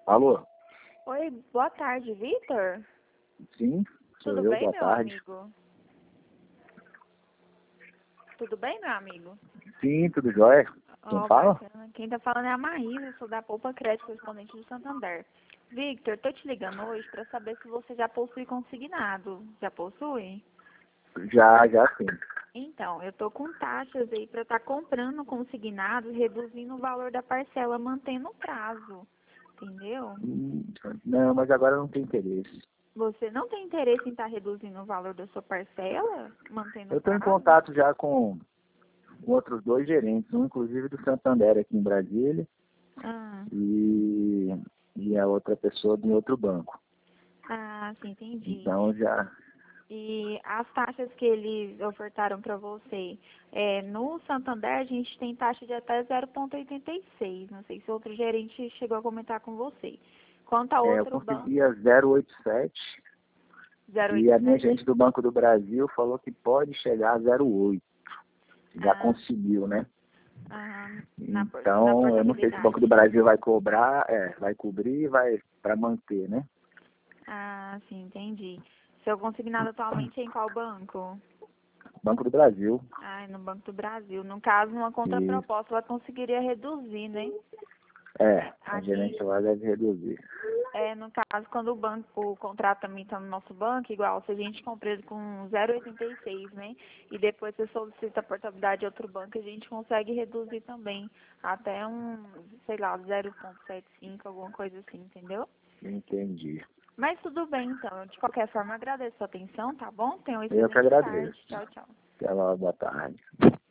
Alô? Oi, boa tarde, Vitor. Sim, sou Tudo eu, bem, boa meu tarde. amigo? Tudo bem, meu amigo? Sim, tudo jóia? Quem Ó, fala? bacana. Quem tá falando é a Maísa, eu sou da Poupa Crédito, correspondente do Santander. Victor, tô te ligando hoje para saber se você já possui consignado. Já possui? Já sim. Então, eu tô com taxas aí para estar comprando consignado, reduzindo o valor da parcela, mantendo o prazo. Entendeu? Não, mas agora não tem interesse. Você não tem interesse em estar reduzindo o valor da sua parcela, mantendo Eu o estou em prazo? contato já com outros dois gerentes, um inclusive do Santander aqui em Brasília Ah. e, e a outra pessoa de outro banco. Ah, sim, entendi. Então já E as taxas que eles ofertaram para você, no Santander a gente tem taxa de até 0,86. Não sei se outro gerente chegou a comentar com você. Quanto a eu outro banco, conseguia 0,87 e a minha 0,87. gente do Banco do Brasil falou que pode chegar a 0,8. Já Ah, conseguiu, né? ah, na Então, eu não sei se o Banco do portabilidade. Brasil vai cobrar, vai cobrir, vai para manter, né? Ah, sim, entendi. Seu consignado atualmente é em qual banco? Banco do Brasil. Ah, no Banco do Brasil. No caso, uma E, contraproposta, ela conseguiria reduzir, né? a gerente Aqui, lá deve reduzir. no caso, quando o contrato também está no nosso banco, igual, se a gente compra ele com 0,86, né? E depois você solicita a portabilidade de outro banco, a gente consegue reduzir também até sei lá, 0,75, alguma coisa assim, entendeu? Entendi. Mas tudo bem, então. De qualquer forma, agradeço a sua atenção, tá bom? Tenha uma Eu que excelente tarde. agradeço. Tchau, tchau. Até lá, boa tarde.